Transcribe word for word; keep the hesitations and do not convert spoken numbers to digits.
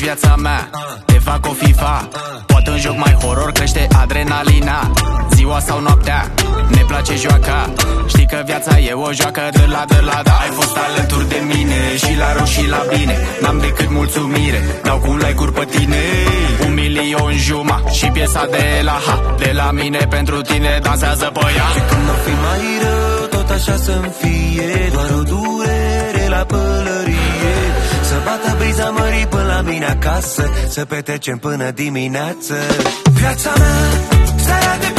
viața mea, te fac o FIFA. Poate un joc mai horror crește adrenalina. Ziua sau noaptea, ne place joaca. Știi că viața e o joacă de la de la da. Ai fost alături de mine și la rău și la bine. N-am decât mulțumire, dau cu like-uri pe tine. Un milion juma și piesa de la ha. De la mine pentru tine dansează pe ea. Și când o fi mai rău, tot așa să-mi fie. Doar o durere la pălărie. Să bată briza mării până la mine acasă. Să petrecem până dimineață. Viața mea, starea de